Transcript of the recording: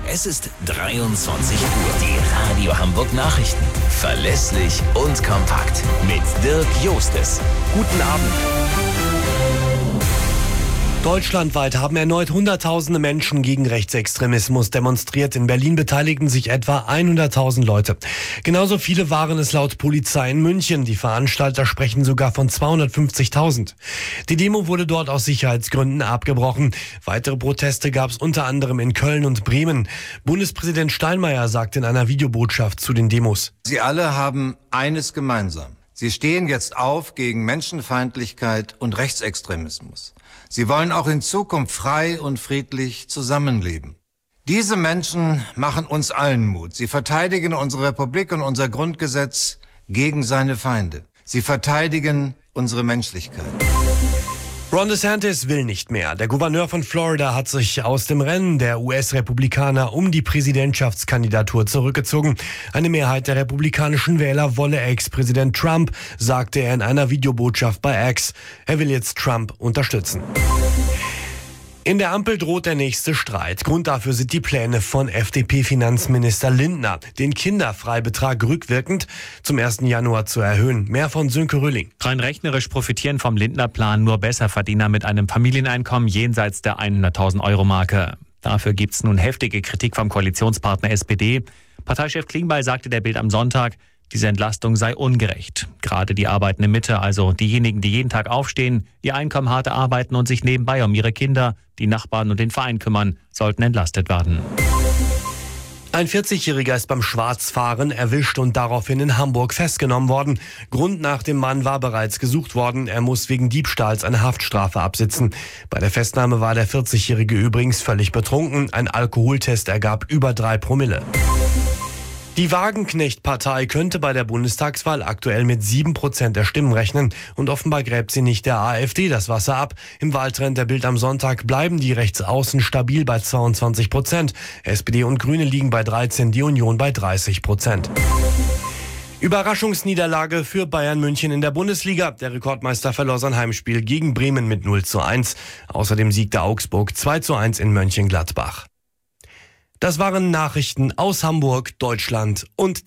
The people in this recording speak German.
Es ist 23 Uhr. Die Radio Hamburg Nachrichten. Verlässlich und kompakt. Mit Dirk Jostes. Guten Abend. Deutschlandweit haben erneut Hunderttausende Menschen gegen Rechtsextremismus demonstriert. In Berlin beteiligten sich etwa 100.000 Leute. Genauso viele waren es laut Polizei in München. Die Veranstalter sprechen sogar von 250.000. Die Demo wurde dort aus Sicherheitsgründen abgebrochen. Weitere Proteste gab es unter anderem in Köln und Bremen. Bundespräsident Steinmeier sagt in einer Videobotschaft zu den Demos: Sie alle haben eines gemeinsam. Sie stehen jetzt auf gegen Menschenfeindlichkeit und Rechtsextremismus. Sie wollen auch in Zukunft frei und friedlich zusammenleben. Diese Menschen machen uns allen Mut. Sie verteidigen unsere Republik und unser Grundgesetz gegen seine Feinde. Sie verteidigen unsere Menschlichkeit. Ron DeSantis will nicht mehr. Der Gouverneur von Florida hat sich aus dem Rennen der US-Republikaner um die Präsidentschaftskandidatur zurückgezogen. Eine Mehrheit der republikanischen Wähler wolle Ex-Präsident Trump, sagte er in einer Videobotschaft bei X. Er will jetzt Trump unterstützen. In der Ampel droht der nächste Streit. Grund dafür sind die Pläne von FDP-Finanzminister Lindner, den Kinderfreibetrag rückwirkend zum 1. Januar zu erhöhen. Mehr von Sönke Röhling. Rein rechnerisch profitieren vom Lindner-Plan nur Besserverdiener mit einem Familieneinkommen jenseits der 100.000 Euro Marke. Dafür gibt's nun heftige Kritik vom Koalitionspartner SPD. Parteichef Klingbeil sagte der Bild am Sonntag, diese Entlastung sei ungerecht. Gerade die arbeitende Mitte, also diejenigen, die jeden Tag aufstehen, ihr Einkommen hart erarbeiten und sich nebenbei um ihre Kinder, die Nachbarn und den Verein kümmern, sollten entlastet werden. Ein 40-Jähriger ist beim Schwarzfahren erwischt und daraufhin in Hamburg festgenommen worden. Grund nach dem Mann war bereits gesucht worden. Er muss wegen Diebstahls eine Haftstrafe absitzen. Bei der Festnahme war der 40-Jährige übrigens völlig betrunken. Ein Alkoholtest ergab über 3 Promille. Die Wagenknecht-Partei könnte bei der Bundestagswahl aktuell mit 7% der Stimmen rechnen. Und offenbar gräbt sie nicht der AfD das Wasser ab. Im Wahltrend der Bild am Sonntag bleiben die Rechtsaußen stabil bei 22%. SPD und Grüne liegen bei 13%, die Union bei 30%. Überraschungsniederlage für Bayern München in der Bundesliga. Der Rekordmeister verlor sein Heimspiel gegen Bremen mit 0:1. Außerdem siegte Augsburg 2:1 in Mönchengladbach. Das waren Nachrichten aus Hamburg, Deutschland und der